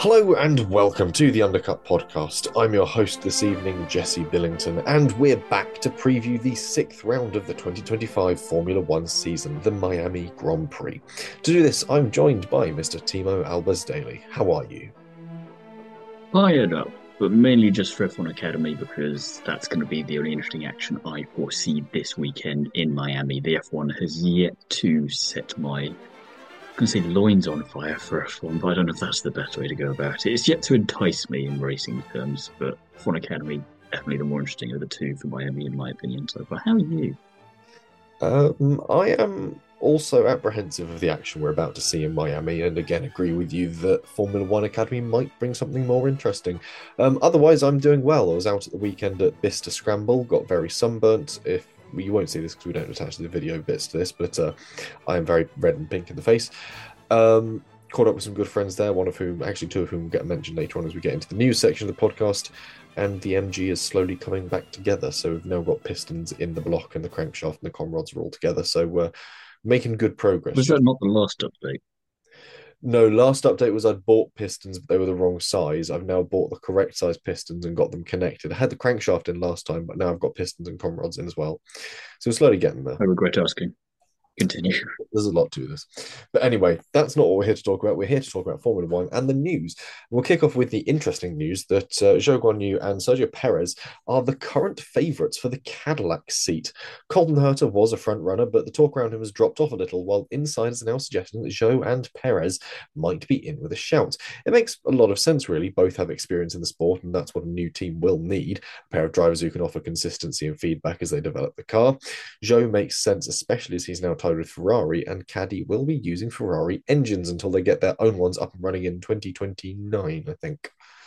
Hello and welcome to the Undercut Podcast. I'm your host this evening, Jesse Billington, and we're back to preview the sixth round of the 2025 Formula One season, the Miami Grand Prix. To do this, I'm joined by Mr. Timo Albers-Daly. How are you? Fired up, but mainly just for F1 Academy because that's going to be the only interesting action I foresee this weekend in Miami. The F1 has yet to set my, I'm going to say loins on fire for F1, but I don't know if that's the best way to go about it. It's yet to entice me in racing terms, but F1 Academy definitely the more interesting of the two for Miami, in my opinion. So far, how are you? I am also apprehensive of the action we're about to see in Miami, and again agree with you that Formula One Academy might bring something more interesting. Otherwise, I'm doing well. I was out at the weekend at Bicester Scramble, got very sunburnt. If you won't see this because we don't attach the video bits to this, but I am very red and pink in the face. Caught up with some good friends there, one of whom, actually two of whom will get mentioned later on as we get into the news section of the podcast. And the MG is slowly coming back together. So we've now got pistons in the block and the crankshaft and the conrods are all together. So we're making good progress. Was that not the last update? No, last update was I'd bought pistons, but they were the wrong size. I've now bought the correct size pistons and got them connected. I had the crankshaft in last time, but now I've got pistons and conrods in as well. So we're slowly getting there. I regret asking. Continue. There's a lot to this. But anyway, that's not what we're here to talk about. We're here to talk about Formula One and the news. We'll kick off with the interesting news that Zhou Guanyu and Sergio Perez are the current favourites for the Cadillac seat. Colton Herta was a front runner, but the talk around him has dropped off a little, while insiders are now suggesting that Zhou and Perez might be in with a shout. It makes a lot of sense, really. Both have experience in the sport, and that's what a new team will need. A pair of drivers who can offer consistency and feedback as they develop the car. Zhou makes sense, especially as he's now tied with Ferrari, and Caddy will be using Ferrari engines until they get their own ones up and running in 2029, I think.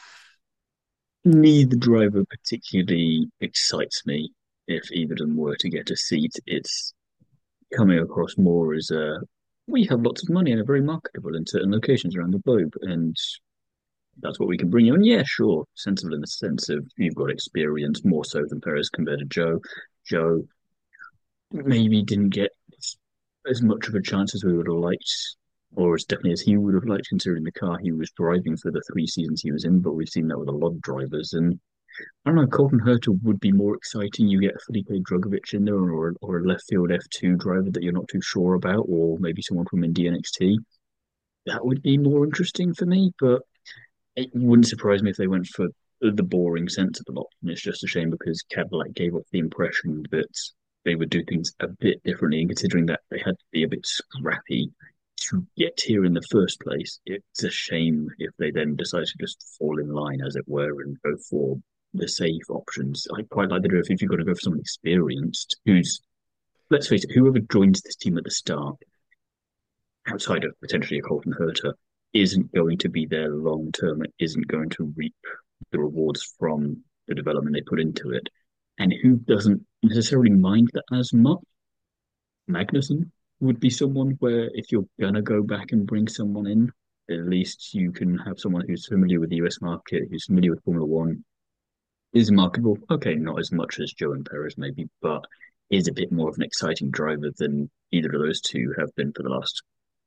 Neither driver particularly excites me if either of them were to get a seat. It's coming across more as we have lots of money and are very marketable in certain locations around the globe, and that's what we can bring you. And yeah, sure, sensible in the sense of you've got experience more so than Perez compared to Joe. Joe maybe didn't get as much of a chance as we would have liked, or as definitely as he would have liked, considering the car he was driving for the 3 seasons he was in. But we've seen that with a lot of drivers, and I don't know, Colton Herta would be more exciting. You get Felipe Drugovich in there, or a left field F2 driver that you're not too sure about, or maybe someone from Indy NXT. That would be more interesting for me, but it wouldn't surprise me if they went for the boring, sensible option. It's just a shame because Cadillac gave off the impression that they would do things a bit differently, and considering that they had to be a bit scrappy to get here in the first place, it's a shame if they then decide to just fall in line, as it were, and go for the safe options. I quite like the idea if you've got to go for someone experienced who's, let's face it, whoever joins this team at the start, outside of potentially a Colton Herta, isn't going to be there long term. It isn't going to reap the rewards from the development they put into it. And who doesn't necessarily mind that as much? Magnussen would be someone where if you're gonna go back and bring someone in, at least you can have someone who's familiar with the US market, who's familiar with Formula One, is marketable. Okay, not as much as Joe and Perez maybe, but is a bit more of an exciting driver than either of those two have been for the last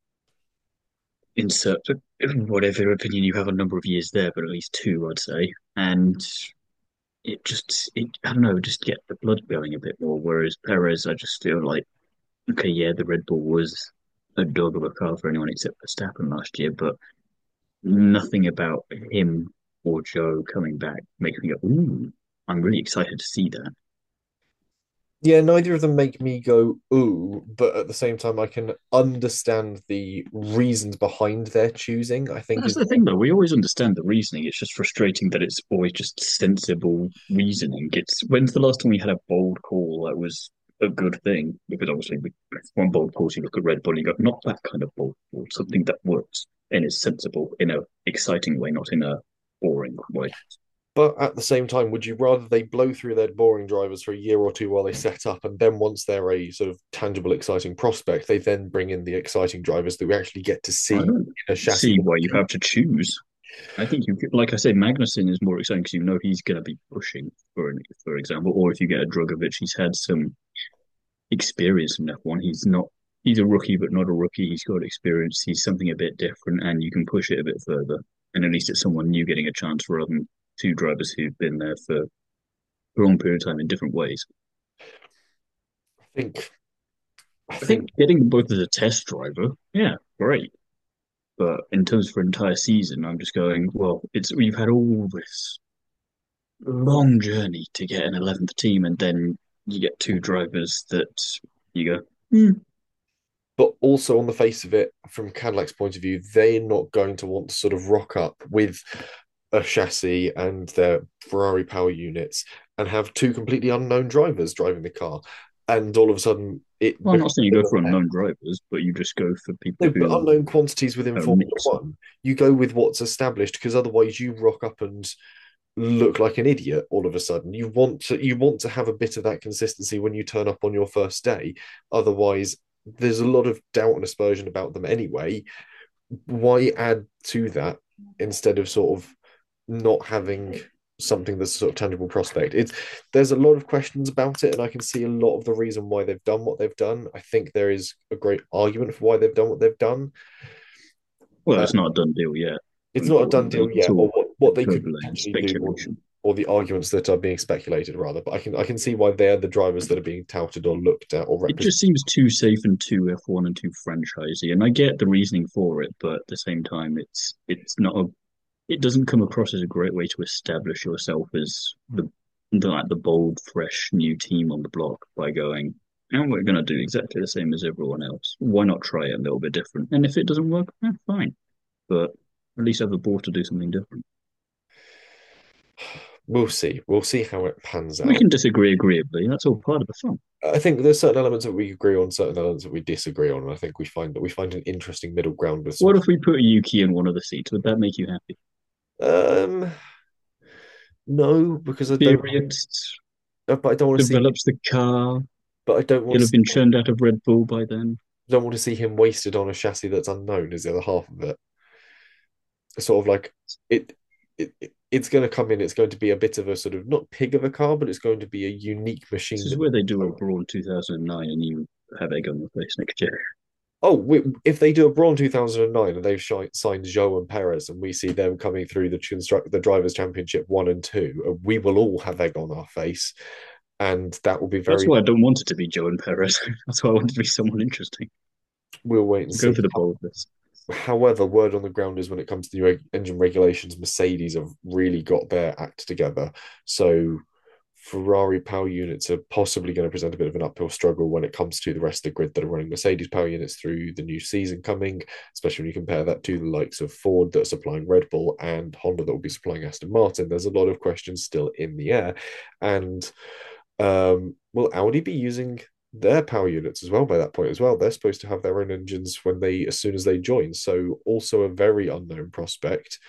insert whatever opinion you have, a number of years there, but at least two, I'd say. And I don't know, just get the blood going a bit more. Whereas Perez, I just feel like, okay, yeah, the Red Bull was a dog of a car for anyone except Verstappen last year, but nothing about him or Joe coming back makes me go, ooh, I'm really excited to see that. Yeah, neither of them make me go, ooh, but at the same time, I can understand the reasons behind their choosing. I think That's is the thing, though. We always understand the reasoning. It's just frustrating that it's always just sensible reasoning. It's when's the last time we had a bold call that was a good thing? Because obviously, one bold call, you look at Red Bull, you go, not that kind of bold call, something that works and is sensible in a exciting way, not in a boring way. but at the same time, would you rather they blow through their boring drivers for a year or two while they set up, and then once they're a sort of tangible, exciting prospect, they then bring in the exciting drivers that we actually get to I see don't in a chassis? see why you have to choose. I think you could, like I say, Magnussen is more exciting because you know he's going to be pushing for example, or if you get a Drugovic, he's had some experience in F1. He's a rookie, but not a rookie. He's got experience. He's something a bit different, and you can push it a bit further. and at least it's someone new getting a chance rather than two drivers who've been there for a long period of time in different ways. I think I I think think getting them both as a test driver, yeah, great. But in terms for an entire season, I'm just going, well, it's we've had all this long journey to get an 11th team, and then you get two drivers that you go, hmm, but also on the face of it, from Cadillac's point of view, they're not going to want to sort of rock up with a chassis and their Ferrari power units and have two completely unknown drivers driving the car. And all of a sudden, it well, I'm not becomes saying you a bit go of for a mess. unknown drivers, but you just go for people No, but who unknown quantities within are a Formula mix. One, you go with what's established because otherwise you rock up and look like an idiot all of a sudden. You want to have a bit of that consistency when you turn up on your first day. Otherwise, there's a lot of doubt and aspersion about them anyway. Why add to that instead of sort of not having something that's a sort of tangible prospect? There's a lot of questions about it, and I can see a lot of the reason why they've done what they've done. I think there is a great argument for why they've done what they've done. Well, Uh, it's not a done deal yet, it's not a done unfortunately. deal It's yet, or all what they could turbulent and potentially do, speculation. or the arguments that are being speculated rather. But I can see why they're the drivers that are being touted or looked at or It represented. just seems too safe and too F1 and too franchisey, and I get the reasoning for it, but at the same time, it's not a it doesn't come across as a great way to establish yourself as the bold, fresh new team on the block by going, and we're going to do exactly the same as everyone else. Why not try it a little bit different? And if it doesn't work, fine. But at least have the ball to do something different. We'll see. We'll see how it pans We out. can disagree agreeably. That's all part of the fun. I think there's certain elements that we agree on, certain elements that we disagree on, and I think we find an interesting middle ground with some. What if we put Yuki in one of the seats? Would that make you happy? Um, no, because I don't. Experienced, But I don't want to see. develops the car. But I don't want He'll to have see. been churned out of Red Bull by then. Don't want to see him wasted on a chassis that's unknown. Is the other half of it? Sort of like it. It's going to come in. It's going to be a bit of a sort of not pig of a car, but it's going to be a unique This machine is that. where they do a Brawn 2009 and you have egg on your face next year. Oh, if they do a Brawn 2009 and they've signed Zhou and Perez, and we see them coming through the Drivers' Championship 1 and 2, we will all have egg on our face, and that will be That's very. why I don't want it to be Joe and Perez. That's why I want it to be someone interesting. We'll wait and Go see. for the boldness. However, word on the ground is when it comes to new engine regulations, Mercedes have really got their act together. So Ferrari power units are possibly going to present a bit of an uphill struggle when it comes to the rest of the grid that are running Mercedes power units through the new season coming, especially when you compare that to the likes of Ford that are supplying Red Bull and Honda that will be supplying Aston Martin. There's a lot of questions still in the air. And will Audi be using their power units as well by that point as well? They're supposed to have their own engines as soon as they join. So also a very unknown prospect,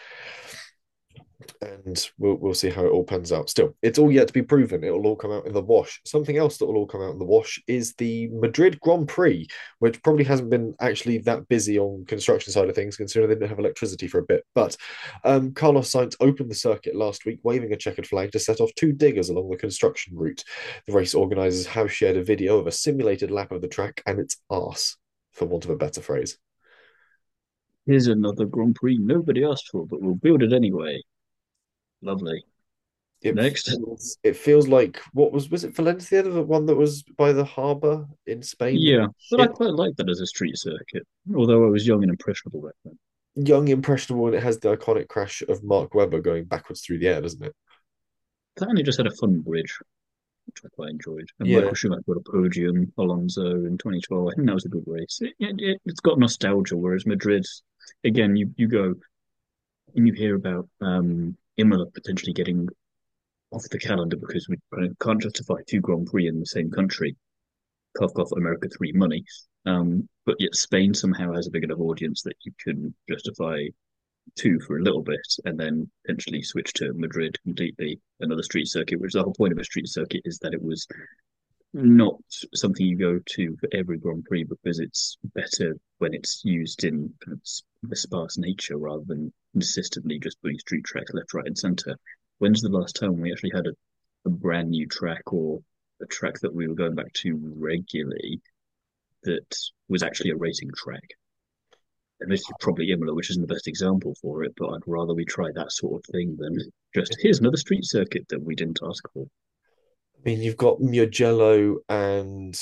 and we'll see how it all pans out. Still, it's all yet to be proven. It will all come out in the wash. Something else that will all come out in the wash is the Madrid Grand Prix, which probably hasn't been actually that busy on construction side of things, considering they didn't have electricity for a bit. But Carlos Sainz opened the circuit last week, waving a checkered flag to set off two diggers along the construction route. The race organisers have shared a video of a simulated lap of the track, and it's arse, for want of a better phrase. Here's another Grand Prix nobody asked for, but we'll build it anyway. Lovely. It Next. feels like what was it Valencia, the one that was by the harbour in Spain? Yeah, but I Shit, quite like that as a street circuit, although I was young and impressionable back then. young, impressionable, and it has the iconic crash of Mark Webber going backwards through the air, doesn't it? That only just had a fun bridge, which I quite enjoyed. And Yeah, Michael Schumacher got a podium, Alonso in 2012. I think that was a good race. It's got nostalgia, whereas Madrid, again, you go and you hear about Imola potentially getting off the calendar because we can't justify two Grand Prix in the same country. Cough, America 3 money. But yet Spain somehow has a big enough audience that you can justify two for a little bit and then potentially switch to Madrid completely, another street circuit, which the whole point of a street circuit is that it was not something you go to for every Grand Prix because it's better when it's used in kind of the sparse nature rather than consistently just putting street tracks left, right, and centre. When's the last time we actually had a brand new track or a track that we were going back to regularly that was actually a racing track? admittedly probably Imola, which isn't the best example for it, but I'd rather we try that sort of thing than just here's another street circuit that we didn't ask for. I mean, you've got Mugello and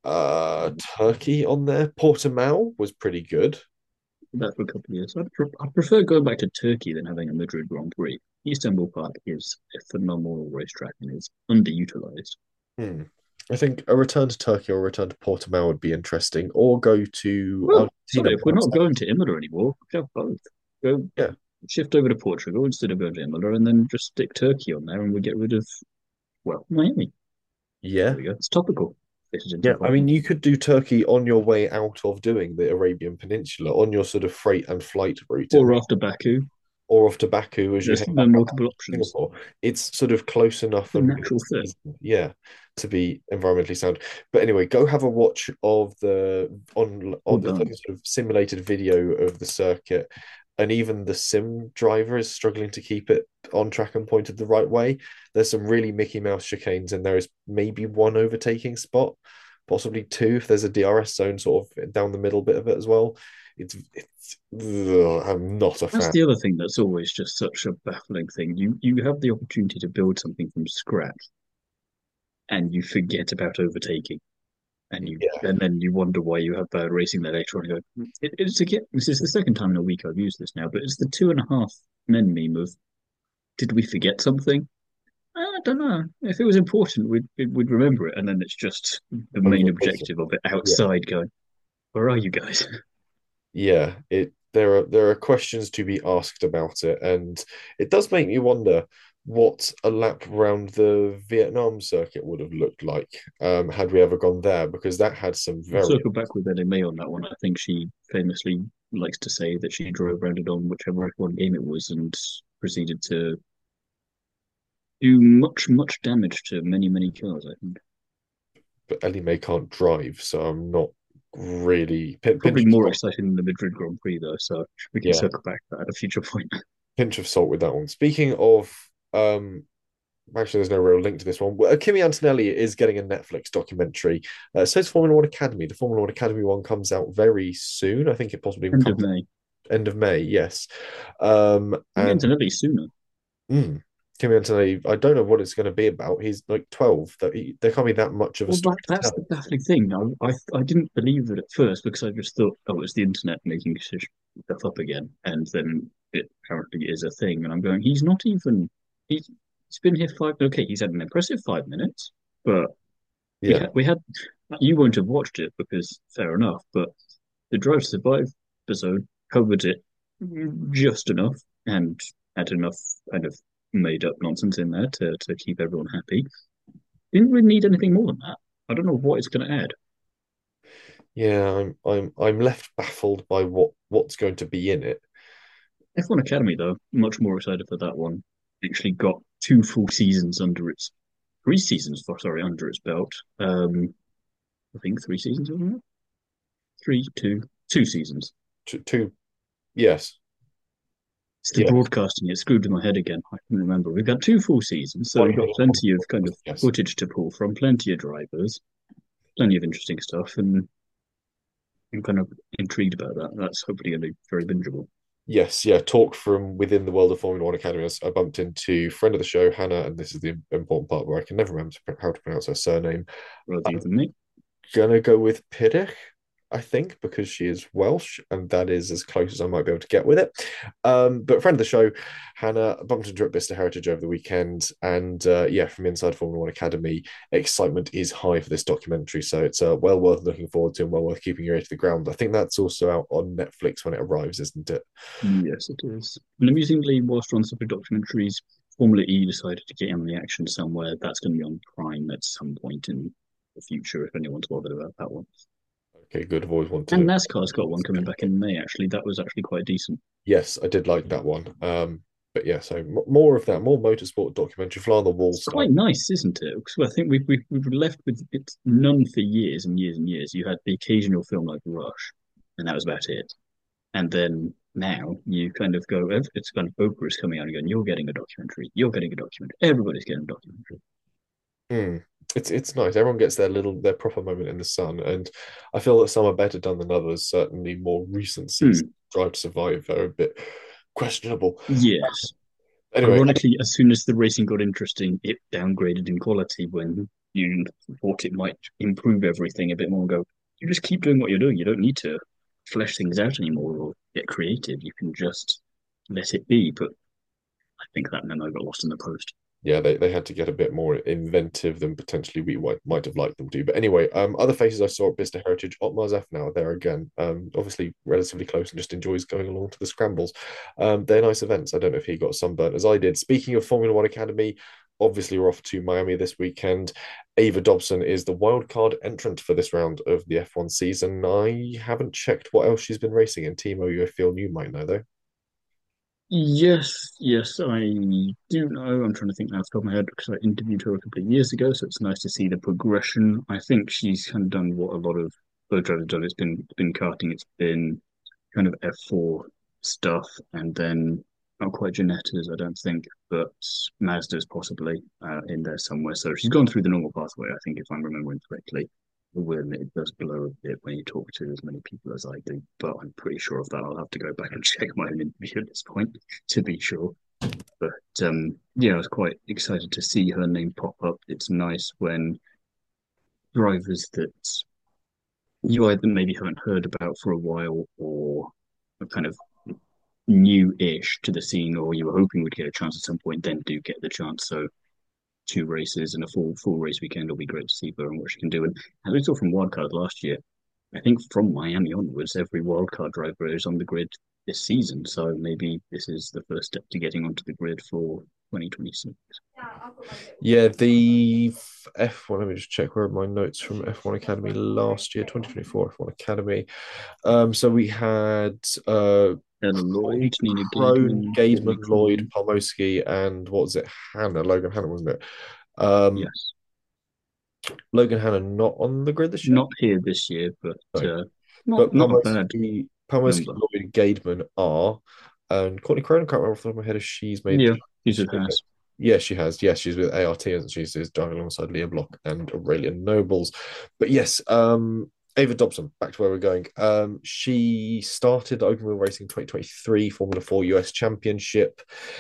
Turkey on there. Portimao was pretty good. That for a couple of years. I prefer going back to Turkey than having a Madrid Grand Prix. Istanbul Park is a phenomenal racetrack and is underutilized. Hmm. I think a return to Turkey or a return to Portimao would be interesting, or go to Well, Argentina. sorry, if we're not going to Imola anymore, we have both. Go Yeah, shift over to Portugal instead of going to Imola, and then just stick Turkey on there, and we get rid of Miami. There yeah, we go. It's topical. This is into yeah. I mean, problem. you could do Turkey on your way out of doing the Arabian Peninsula on your sort of freight and flight route. It Or may, after Baku, or off to Baku as you there's head back up to multiple options. Singapore. It's sort of close enough A and natural fit. yeah, to be environmentally sound. But anyway, go have a watch of the All on the done. sort of simulated video of the circuit, and even the sim driver is struggling to keep it on track and pointed the right way. There's some really Mickey Mouse chicanes, and there is maybe one overtaking spot, possibly two if there's a DRS zone sort of down the middle bit of it as well. It's ugh, I'm not a That's fan. the other thing that's always just such a baffling thing. You have the opportunity to build something from scratch, and you forget about overtaking, Yeah, and then you wonder why you have bad racing there later on. And go, it's again. This is the second time in a week I've used this now, but it's the 2.5 men meme of did we forget something? I don't know. If it was important, we'd remember it, and then it's just the main over. objective of it Yeah, outside going, where are you guys? yeah. It there are questions to be asked about it, and it does make me wonder what a lap around the Vietnam circuit would have looked like had we ever gone there, because that had some We'll very circle back with Ellie May on that one. I think she famously likes to say that she drove around it on whichever F1 game it was and proceeded to do much damage to many cars, I think. but Ellie May can't drive, so I'm not really Probably pinch of more salt. exciting than the Madrid Grand Prix, though, so we can Yeah, circle back to that at a future point. pinch of salt with that one. Speaking of actually, there's no real link to this one. Well, Kimi Antonelli is getting a Netflix documentary. It says Formula One Academy. The Formula One Academy one comes out very soon. I think it possibly End of comes May. end of May. Yes, Maybe and Antonelli sooner. Kimi Antonelli. I don't know what it's going to be about. He's like 12. There can't be that much of a Well, story to that's the tell. baffling thing. I didn't believe it at first because I just thought, oh, it's the internet making stuff up again, and then it apparently is a thing. And I'm going, he's not even. He's he's been here five. Okay, he's had an impressive 5 minutes, but Yeah, we had. You won't have watched it because fair enough, but the Drive to Survive episode covered it just enough and had enough kind of made up nonsense in there to keep everyone happy. Didn't really need anything more than that. I don't know what it's going to add. yeah. I'm left baffled by what's going to be in it. F1 Academy, though, much more excited for that one. Actually got 2 full seasons under its 3 seasons for sorry under its belt. I think 3 seasons, wasn't it? Three, 2 seasons. Two, yes, It's the yeah. broadcasting. It screwed in my head again. I can remember. We've got 2 full seasons, so we've got plenty of kind of Yes. footage to pull from, plenty of drivers, plenty of interesting stuff, and I'm kind of intrigued about that. That's hopefully going to be very bingeable. Yes, yeah. Talk from within the world of Formula One Academy. I bumped into friend of the show, Hannah, and this is the important part where I can never remember how to pronounce her surname. Rather you I'm than me. gonna go with Piddick, I think, because she is Welsh, and that is as close as I might be able to get with it. But friend of the show, Hannah, bumped into her at Bicester Heritage over the weekend, and yeah, from inside Formula One Academy, excitement is high for this documentary. So it's well worth looking forward to and well worth keeping your ear to the ground. I think that's also out on Netflix when it arrives, isn't it? Yes, it is. And amusingly, whilst we're on subject documentaries, Formula E decided to get in on the action somewhere. That's going to be on Prime at some point in the future, if anyone's bothered about that one. Okay, good. I've always And wanted NASCAR's got one coming back to. in May, actually. That was actually quite decent. Yes, I did like that one. But yeah, so more of that, more motorsport documentary, fly on the wall It's stuff. quite nice, isn't it? Because I think we've left with it's none for years and years and years. You had the occasional film like Rush, and that was about it. And then now you kind of go, it's kind of Oprah is coming out and going, you're getting a documentary, you're getting a documentary, everybody's getting a documentary. Mm. It's nice. Everyone gets their proper moment in the sun, and I feel that some are better done than others. Certainly, more recent Hmm. seasons Drive to Survive are a bit questionable. Yes. Anyway, Ironically, as soon as the racing got interesting, it downgraded in quality when you thought it might improve everything a bit more. And go, you just keep doing what you're doing. You don't need to flesh things out anymore or get creative. You can just let it be. But I think that memo got lost in the post. yeah, they had to get a bit more inventive than potentially we might have liked them to. But anyway, other faces I saw at Bicester Heritage, Otmar Zafnauer there again. Obviously relatively close and just enjoys going along to the scrambles. They're nice events. I don't know if he got sunburnt as I did. Speaking of Formula One Academy, obviously we're off to Miami this weekend. Ava Dobson is the wildcard entrant for this round of the F1 season. I haven't checked what else she's been racing in. Timo, you feel you might know though. Yes, yes, I do know. I'm trying to think now off the top of my head because I interviewed her a couple of years ago, so it's nice to see the progression. I think she's kind of done what a lot of boat drivers have done. It's been karting, it's been kind of F4 stuff, and then not quite Janetta's, I don't think, but Mazda's possibly in there somewhere. So she's gone through the normal pathway, I think, if I'm remembering correctly. I will admit it does blow a bit when you talk to as many people as I do, but I'm pretty sure of that. I'll have to go back and check my own interview at this point to be sure. But yeah, I was quite excited to see her name pop up. It's nice when drivers that you either maybe haven't heard about for a while or are kind of new-ish to the scene, or you were hoping would get a chance at some point, then do get the chance. So two races and a full race weekend will be great to see her and what she can do. And as we saw from Wildcard last year, I think from Miami onwards, every wildcard driver is on the grid this season. So maybe this is the first step to getting onto the grid for 2026. Yeah, the F1, let me just check where are my notes from F1 Academy last year, 2024 F1 Academy. So we had Ella Lloyd, Nina Crone, Gaidman, Gaidman, Billy Lloyd, Crone. Pomoski, and what was it? Hannah, Logan Hannah, wasn't it? Um, Yes, Logan Hannah not on the grid this year? not here this year, but No. not But not a bad Pomoski, number. Lloyd, Gaidman are, and Courtney Crone, I can't remember off the top of my head if she's made Yeah, the he's this it year. has. Yeah, she has. Yes, she's with ART, isn't she? She's driving alongside Leah Block and Aurelian Nobles. But yes, Ava Dobson, back to where we're going. She started open wheel racing 2023 Formula 4 US Championship,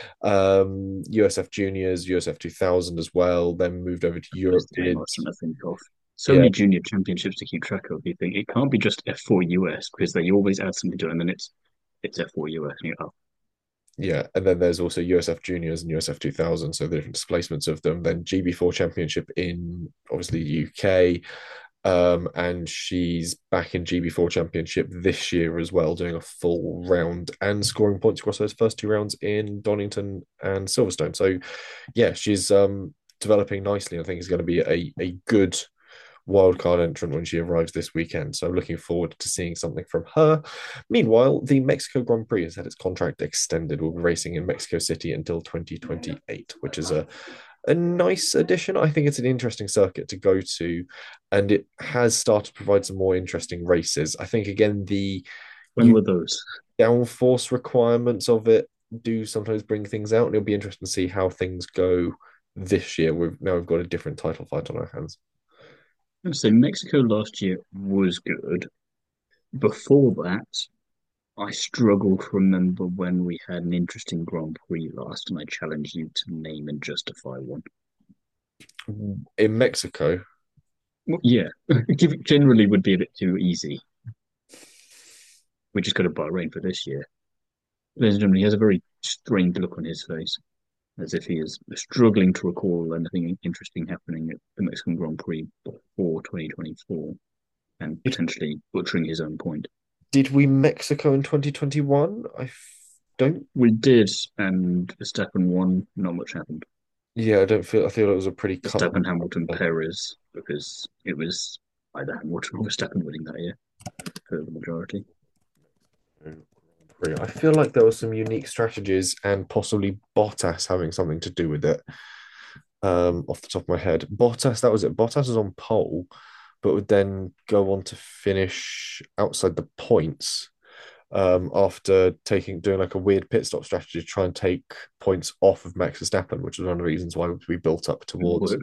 USF Juniors, USF 2000 as well, then moved over to That was Europe, the name I did, was trying to think of. So yeah, many junior championships to keep track of. You think it can't be just F4 US because they always add something to it, and then it's F4 US. And you go, oh, yeah, and then there's also USF Juniors and USF 2000, so the different displacements of them. Then GB4 Championship in obviously the UK, and she's back in GB4 Championship this year as well, doing a full round and scoring points across those first two rounds in Donington and Silverstone. So, yeah, she's developing nicely. I think it's going to be a good wildcard entrant when she arrives this weekend. So I'm looking forward to seeing something from her. Meanwhile, the Mexico Grand Prix has had its contract extended. We'll be racing in Mexico City until 2028, which is a nice addition. I think it's an interesting circuit to go to, and it has started to provide some more interesting races. I think again the when were those? downforce requirements of it do sometimes bring things out, and it'll be interesting to see how things go this year. We've got a different title fight on our hands. I would say Mexico last year was good. Before that, I struggle to remember when we had an interesting Grand Prix last, and I challenge you to name and justify one. In Mexico, Well, yeah, generally would be a bit too easy. We just got a Bahrain for this year. Ladies and gentlemen, he has a very strained look on his face, as if he is struggling to recall anything interesting happening at the Mexican Grand Prix before 2024 and did, potentially butchering his own point. did we Mexico in 2021? Don't. We did, and Verstappen won. Not much happened. Yeah, I feel it was a pretty cut. Verstappen, Hamilton, Perez, because it was either Hamilton or Verstappen winning that year for the majority. I feel like there were some unique strategies and possibly Bottas having something to do with it. Off the top of my head, Bottas, that was it. Bottas was on pole, but would then go on to finish outside the points after doing like a weird pit stop strategy to try and take points off of Max Verstappen, which is one of the reasons why we built up towards.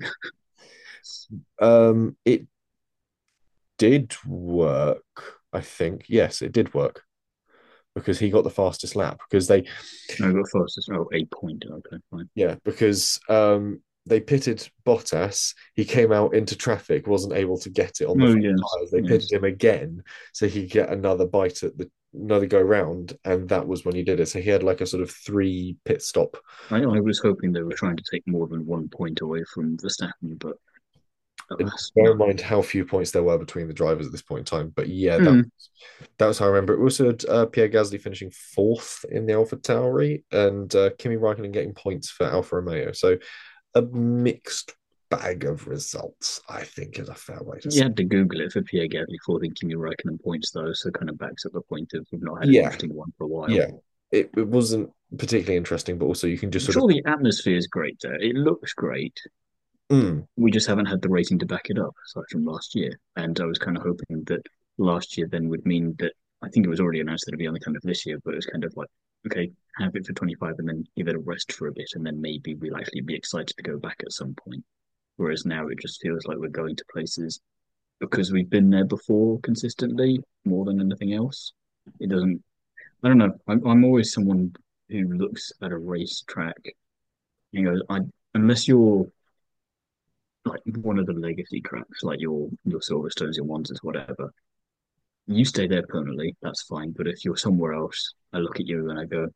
It did work, I think. Yes, it did work. because he got the fastest lap because they No, I got fastest. Oh, 8 point. Okay, fine. yeah, because they pitted Bottas. He came out into traffic, wasn't able to get it on the Oh, front yes, tires. They pitted yes. him again so he could get another bite at the another go round, and that was when he did it. So he had like a sort of three pit stop. I was hoping they were trying to take more than 1 point away from Verstappen, but And alas, bear in no. mind how few points there were between the drivers at this point in time. But yeah, Hmm. that was how I remember it. We also had Pierre Gasly finishing fourth in the Alpha Tauri and Kimi Raikkonen getting points for Alfa Romeo. So a mixed bag of results, I think, is a fair way to You say. had to Google it for Pierre Gasly for thinking you're Raikkonen points, though, so kind of backs up the point of we've not had an Yeah, interesting one for a while. yeah. It wasn't particularly interesting, but also you can just I'm sort of sure the atmosphere is great there. It looks great. mm, We just haven't had the rating to back it up, aside from last year. And I was kind of hoping that last year then would mean that I think it was already announced that it'd be on the kind of this year, but it was kind of like, okay, have it for 25 and then give it a rest for a bit, and then maybe we'll actually be excited to go back at some point. Whereas now it just feels like we're going to places because we've been there before consistently more than anything else. It doesn't, I don't know. I'm always someone who looks at a race track, you know, unless you're like one of the legacy tracks, like your Silverstones, your Wanzers, whatever, you stay there permanently. That's fine. But if you're somewhere else, I look at you and I go,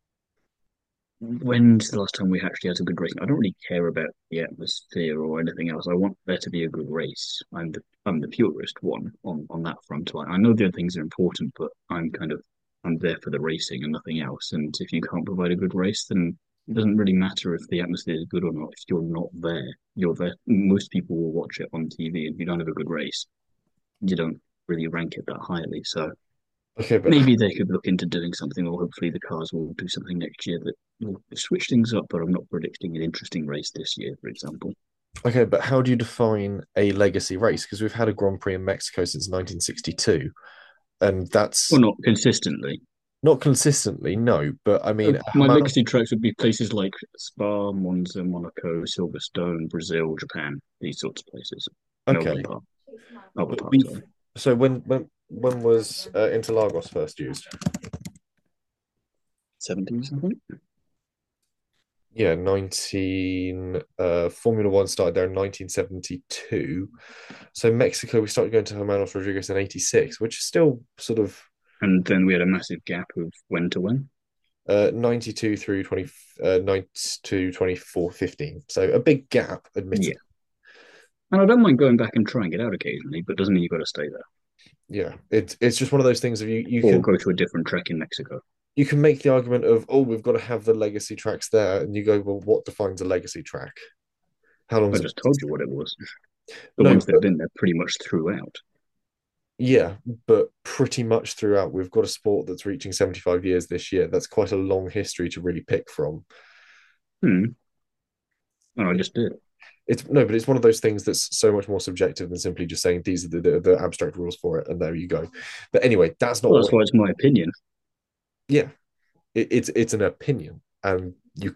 when's the last time we actually had a good race? I don't really care about the atmosphere or anything else. I want there to be a good race. I'm the purist one on that front. Like I know the other things are important, but I'm there for the racing and nothing else. And if you can't provide a good race, then it doesn't really matter if the atmosphere is good or not. If you're not there, you're there. Most people will watch it on TV, and if you don't have a good race, you don't really rank it that highly. So okay, but maybe they could look into doing something, or hopefully the cars will do something next year that will switch things up. But I'm not predicting an interesting race this year, for example. okay, but how do you define a legacy race? Because we've had a Grand Prix in Mexico since 1962, and Well, that's not consistently. not consistently, no. But I mean, My Hermano, legacy tracks would be places like Spa, Monza, Monaco, Silverstone, Brazil, Japan, these sorts of places. Melbourne okay, Park, Albert but Park, we've sorry. so when was Interlagos first used? 70s, I think. Yeah, 19 Formula One started there in 1972. So Mexico, we started going to Hermanos Rodriguez in 86, which is still sort of And then we had a massive gap of when to when. 92 through 20 92 24 15. So a big gap, Yeah. admittedly. And I don't mind going back and trying it out occasionally, but doesn't mean you've got to stay there Yeah, it's just one of those things of or go to a different track in Mexico. you can make the argument of, oh, we've got to have the legacy tracks there, and you go, well, what defines a legacy track? How long I has it just told you what it was. The no, ones that have been there pretty much throughout. yeah, but pretty much throughout, we've got a sport that's reaching 75 years this year. That's quite a long history to really pick from. Hmm. And I just did. It's no, but it's one of those things that's so much more subjective than simply just saying these are the abstract rules for it, and there you go. But anyway, that's not Well, all. that's why it's my opinion. Yeah, it's an opinion, and you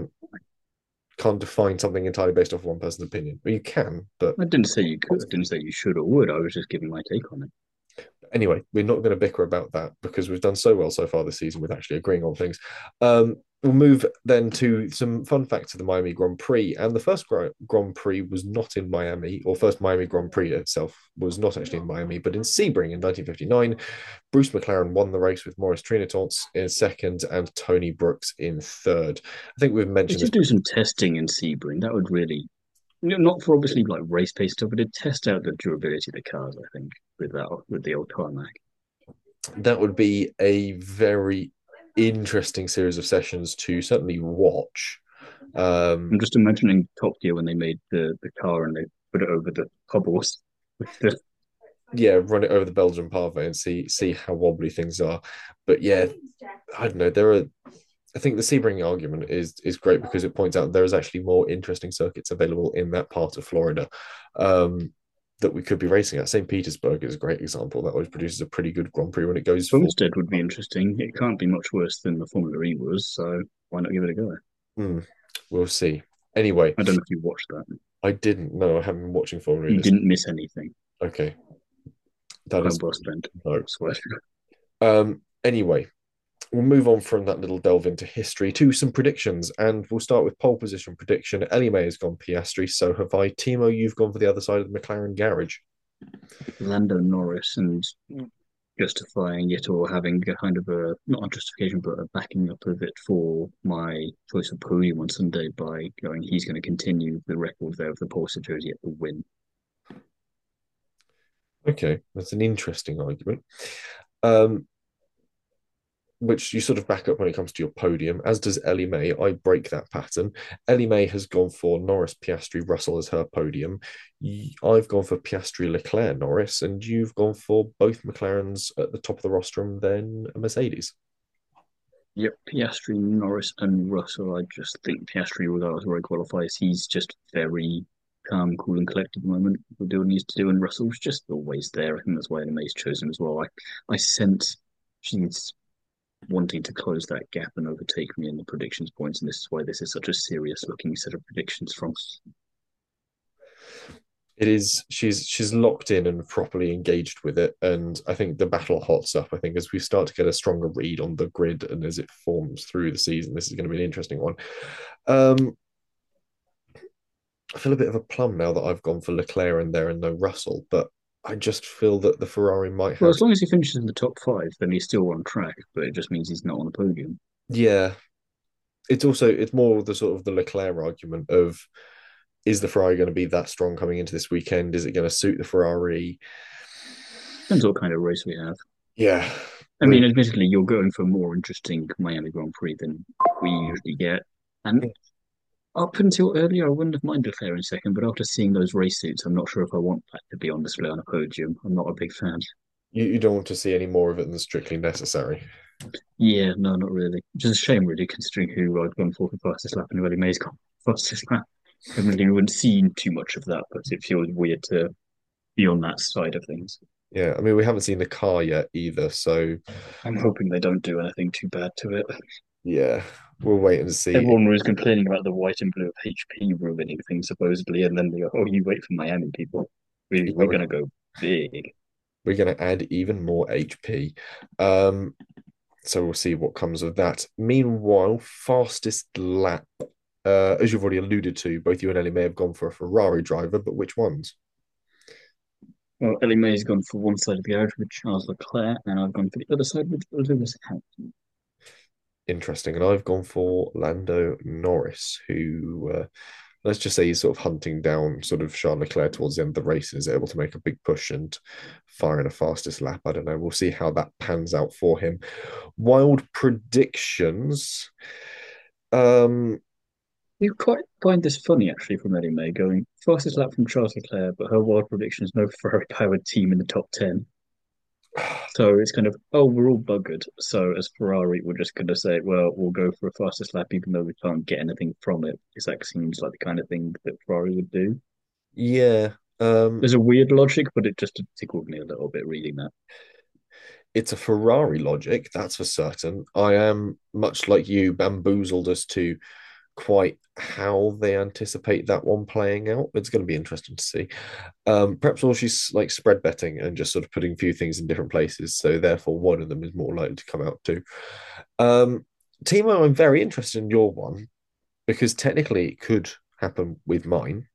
can't define something entirely based off one person's opinion. Well, you can, but I didn't say you could. I didn't say you should or would. I was just giving my take on it. anyway, we're not going to bicker about that because we've done so well so far this season with actually agreeing on things. We'll move then to some fun facts of the Miami Grand Prix. And the first Grand Prix was not in Miami, or first Miami Grand Prix itself was not actually in Miami, but in Sebring in 1959. Bruce McLaren won the race with Maurice Trinitons in second and Tony Brooks in third. I think we've They mentioned this. should do some testing in Sebring. That would really, not for obviously like race pace stuff, but it'd test out the durability of the cars. I think with the old tarmac. That would be a very interesting series of sessions to certainly watch. I'm Um, just imagining Top Gear when they made the car and they put it over the cobbles with the yeah, run it over the Belgian pathway and see how wobbly things are. But yeah, I don't know. I think the Sebring argument is great because it points out there is actually more interesting circuits available in that part of Florida that we could be racing at. St. Petersburg is a great example. That always produces a pretty good Grand Prix when it goes for. Homestead would be interesting. It can't be much worse than the Formula E was, so why not give it a go? Hmm, we'll see. Anyway, I don't know if you watched that. I didn't know. I haven't been watching Formula E You this. didn't miss anything. Okay, that Time is well spent. I no. swear. Anyway, we'll move on from that little delve into history to some predictions, and we'll start with pole position prediction. Ellie May has gone Piastri, so have I. Timo, you've gone for the other side of the McLaren garage. Lando Norris and justifying it or having a kind of a not a justification but a backing up of it for my choice of podium on Sunday by going he's going to continue the record there of the pole sitter yet to win. Okay, that's an interesting argument. Um, which you sort of back up when it comes to your podium, as does Ellie May. I break that pattern. Ellie May has gone for Norris, Piastri, Russell as her podium. I've gone for Piastri, Leclerc, Norris, and you've gone for both McLarens at the top of the rostrum, then a Mercedes. Yep, Piastri, Norris, and Russell. I just think Piastri, regardless of where he qualifies, he's just very calm, cool, and collected at the moment. We're doing what he needs to do, and Russell's just always there. I think that's why May's chosen as well. I sense she's wanting to close that gap and overtake me in the predictions points, and this is why this is such a serious looking set of predictions from. It is she's locked in and properly engaged with it, and I think the battle hots up. I think as we start to get a stronger read on the grid and as it forms through the season, this is going to be an interesting one. Um, I feel a bit of a plum now that I've gone for Leclerc and there and no Russell, but I just feel that the Ferrari might Well, have. as long as he finishes in the top five, then he's still on track, but it just means he's not on the podium. Yeah, it's more the sort of the Leclerc argument of, is the Ferrari going to be that strong coming into this weekend? Is it going to suit the Ferrari? Depends what kind of race we have. Yeah, I we mean, admittedly, you're going for a more interesting Miami Grand Prix than we usually get. And up until earlier, I wouldn't have minded Leclerc in second, but after seeing those race suits, I'm not sure if I want that to be on display on a podium. I'm not a big fan. you don't want to see any more of it than strictly necessary. Yeah, no, not really. Which is a shame, really, considering who I've gone for fastest lap and who Ellie May's gone for fastest lap. Admittedly, we wouldn't see too much of that, but it feels weird to be on that side of things. Yeah, I mean we haven't seen the car yet either, so I'm hoping they don't do anything too bad to it. yeah, we'll wait and see. Everyone was complaining about the white and blue of HP ruining things, supposedly, and then they go, "Oh, you wait for Miami, people. Yeah, We're gonna go big." we're going to add even more HP. Um, so we'll see what comes of that. Meanwhile, fastest lap. As you've already alluded to, both you and Ellie may have gone for a Ferrari driver, but which ones? Well, Ellie May's gone for one side of the garage with Charles Leclerc, and I've gone for the other side with Lewis Hamilton. Interesting. And I've gone for Lando Norris, who let's just say he's sort of hunting down sort of Charles Leclerc towards the end of the race and is able to make a big push and fire in a fastest lap. I don't know. We'll see how that pans out for him. Wild predictions. Um, You quite find this funny, actually, from Ellie May going fastest lap from Charles Leclerc, but her wild prediction is no Ferrari-powered team in the top 10. So it's kind of, oh, we're all buggered. So as Ferrari, we're just going to say, well, we'll go for a fastest lap, even though we can't get anything from it, because that seems like the kind of thing that Ferrari would do. yeah. There's a weird logic, but it just tickled me a little bit reading that. It's a Ferrari logic, that's for certain. I am much like you, bamboozled as to quite how they anticipate that one playing out. It's going to be interesting to see. Perhaps all she's like spread betting and just sort of putting a few things in different places. So therefore, one of them is more likely to come out too. Um, Timo, I'm very interested in your one because technically it could happen with mine.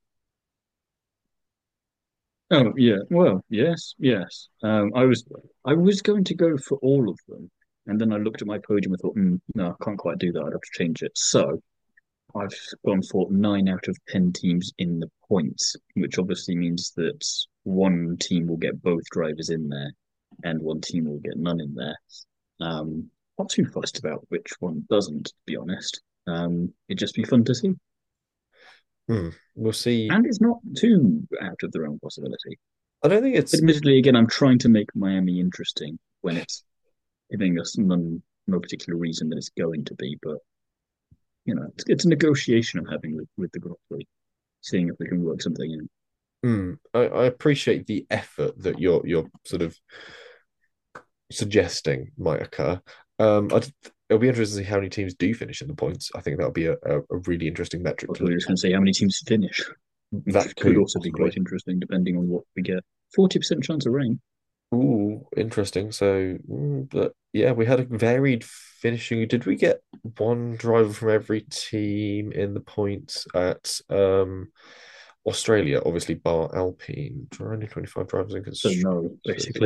Oh yeah, well, yes, yes. I was going to go for all of them, and then I looked at my podium and thought, no, I can't quite do that. I'd have to change it. So I've gone for 9 out of 10 teams in the points, which obviously means that one team will get both drivers in there, and one team will get none in there. Not too fussed about which one doesn't, to be honest. It'd just be fun to see, We'll see. and it's not too out of the realm possibility. I don't think it's. Admittedly, again, I'm trying to make Miami interesting when it's giving us no particular reason that it's going to be, but it's a negotiation I'm having with the Grand Prix, seeing if we can work something in. I appreciate the effort that you're sort of suggesting might occur. It'll be interesting to see how many teams do finish in the points. I think that'll be a really interesting metric I to we look were just going to say how many teams finish, at. That which could too, also be possibly. quite interesting depending on what we get. 40% chance of rain. Ooh, interesting. So, but yeah, we had a varied finishing. Did we get one driver from every team in the points at Australia? Obviously, bar Alpine. There are only 25 drivers in So no, constructors. basically.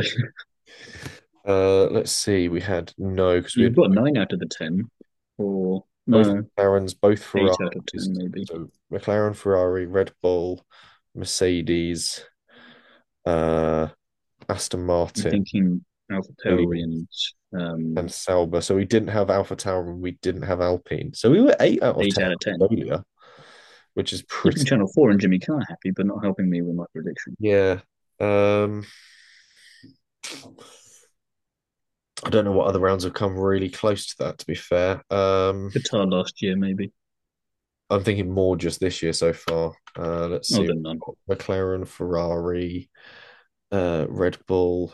Let's see. We had no because we You've had got 9 out of the 10, or both no, McLarens, both 8 out of 10 Ferraris. maybe. So McLaren, Ferrari, Red Bull, Mercedes, uh, Aston I'm Martin, thinking AlphaTauri Williams, and and Sauber. So we didn't have Alpha Tower and we didn't have Alpine. So we were 8 out of 10 8 out of 10. earlier, which is Keeping pretty. Channel 4 and Jimmy Carr happy, but not helping me with my prediction. Yeah. Um, I don't know what other rounds have come really close to that, to be fair. Qatar last year, maybe. I'm thinking more just this year so far. Let's Oh, see. then none. McLaren, Ferrari, Red Bull,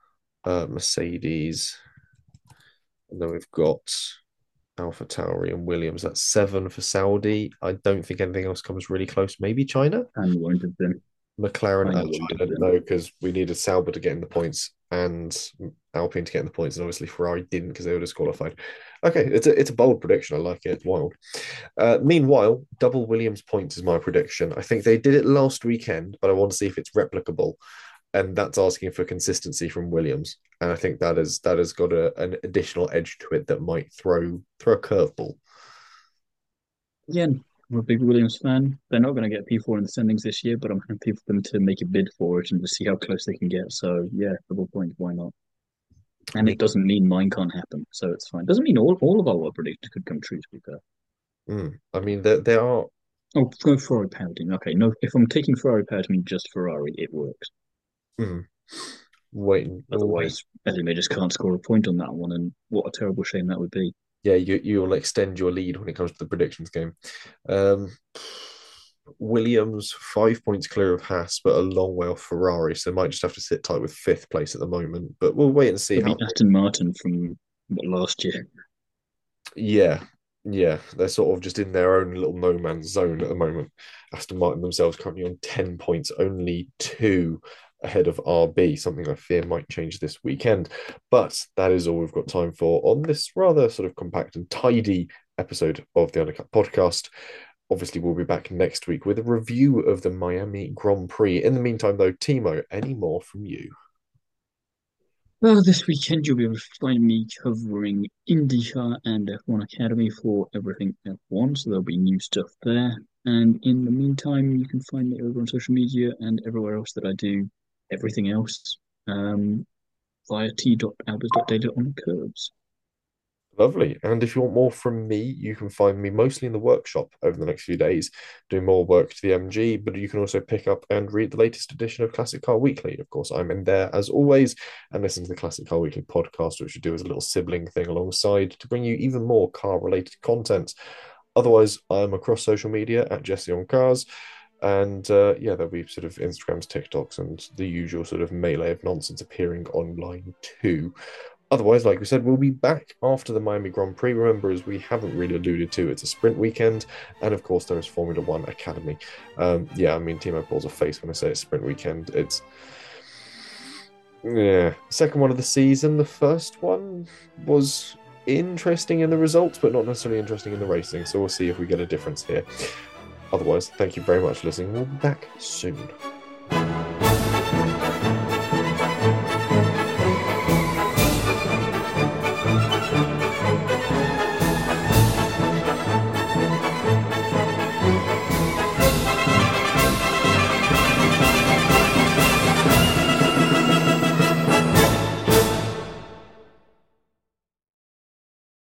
Mercedes, and then we've got Alpha Tauri and Williams. That's 7 for Saudi. I don't think anything else comes really close. Maybe China? And won't have been. McLaren China and won't have China, been. no, because we needed Sauber to get in the points and Alpine to get in the points, and obviously Ferrari didn't because they were disqualified. Okay, it's a bold prediction. I like it. It's wild. Meanwhile, double Williams points is my prediction. I think they did it last weekend, but I want to see if it's replicable, and that's asking for consistency from Williams. And I think that has got an additional edge to it that might throw a curveball. Again, I'm a big Williams fan. They're not going to get P4 in the standings this year, but I'm happy for them to make a bid for it and to see how close they can get. So, yeah, double point, why not? I And mean, it doesn't mean mine can't happen, so it's fine. Doesn't mean all of our predictions could come true, to be fair. there are. Oh, go Ferrari power team. Okay, no, if I'm taking Ferrari power team just Ferrari, it works. Mm, we'll wait. Otherwise, Ellie just can't score a point on that one, and what a terrible shame that would be. Yeah, you'll extend your lead when it comes to the predictions game. Um, Williams 5 points clear of Haas, but a long way off Ferrari, so they might just have to sit tight with fifth place at the moment. But we'll wait and see It'll how. be Aston Martin from last year. Yeah, yeah, they're sort of just in their own little no man's zone at the moment. Aston Martin themselves currently on 10 points, only two ahead of RB, something I fear might change this weekend. But that is all we've got time for on this rather sort of compact and tidy episode of the Undercut podcast. Obviously, we'll be back next week with a review of the Miami Grand Prix. In the meantime, though, Timo, any more from you? Well, this weekend you'll be able to find me covering IndyCar and F1 Academy for everything F1, so there'll be new stuff there. And in the meantime, you can find me over on social media and everywhere else that I do everything else via t.albers.data on the curbs. Lovely. And if you want more from me, you can find me mostly in the workshop over the next few days, doing more work to the MG, but you can also pick up and read the latest edition of Classic Car Weekly. Of course, I'm in there as always, and listen to the Classic Car Weekly podcast, which we do as a little sibling thing alongside to bring you even more car related content. Otherwise, I'm across social media at Jesse on Cars. And yeah, there'll be sort of Instagrams, TikToks, and the usual sort of melee of nonsense appearing online too. Otherwise, like we said, we'll be back after the Miami Grand Prix. Remember, as we haven't really alluded to, it's a sprint weekend, and of course, there is Formula One Academy. Yeah, I mean, Timo pulls a face when I say it's sprint weekend. It's yeah, second one of the season. The first one was interesting in the results, but not necessarily interesting in the racing. So we'll see if we get a difference here. Otherwise, thank you very much for listening. We'll be back soon.